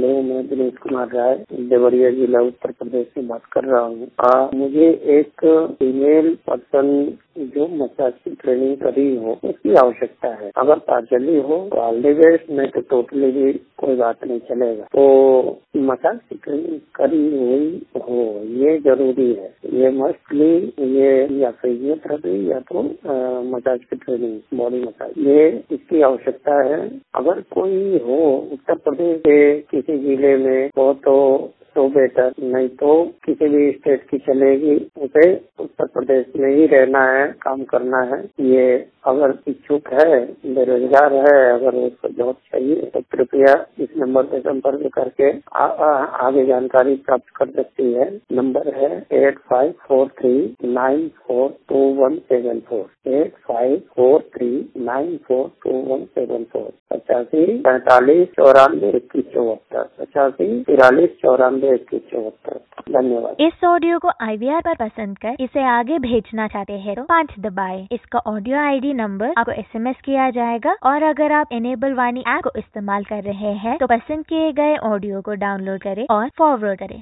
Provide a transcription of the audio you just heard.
Hello, मैं दिनेश कुमार राय देवरिया जिला उत्तर प्रदेश से बात कर रहा हूँ। मुझे एक फीमेल पर्सन जो मसाज की ट्रेनिंग करी हो उसकी आवश्यकता है। अगर पार्शली हो तो ऑल द बेस्ट, नहीं तो टोटली भी कोई बात नहीं चलेगा। तो मसाज की ट्रेनिंग करी हुई हो ये जरूरी है। ये मोस्टली ये या फिजियोथेरेपी या तो मसाज की ट्रेनिंग, बॉडी मसाज, ये इसकी आवश्यकता है। अगर कोई हो उत्तर प्रदेश के किसी जिले में हो तो बेटर, नहीं तो किसी भी स्टेट की चलेगी। उसे उत्तर प्रदेश में ही रहना है, काम करना है। ये अगर इच्छुक है, बेरोजगार है, अगर उसको जॉब चाहिए तो कृपया इस नंबर पर संपर्क करके आगे जानकारी प्राप्त कर सकती है। नंबर है 8543942174, 8543942174, 8543942174, 8543942174। धन्यवाद। इस ऑडियो को IVR पर पसंद कर इसे आगे भेजना चाहते हैं तो 5 दबाएं। इसका ऑडियो ID नंबर आपको SMS किया जाएगा, और अगर आप इनेबल वाणी ऐप को इस्तेमाल कर रहे हैं तो पसंद किए गए ऑडियो को डाउनलोड करें और फॉरवर्ड करें।